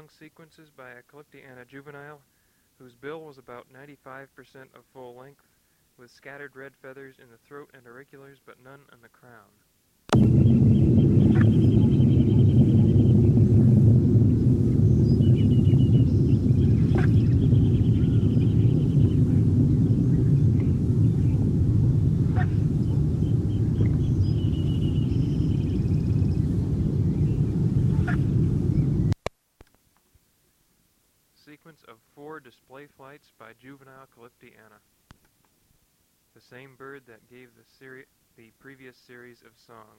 song sequences by a Calyptiana juvenile, whose bill was about 95% of full length, with scattered red feathers in the throat and auriculars, but none on the crown. Sequence of 4 display flights by juvenile Calyptiana, the same bird that gave the previous series of songs.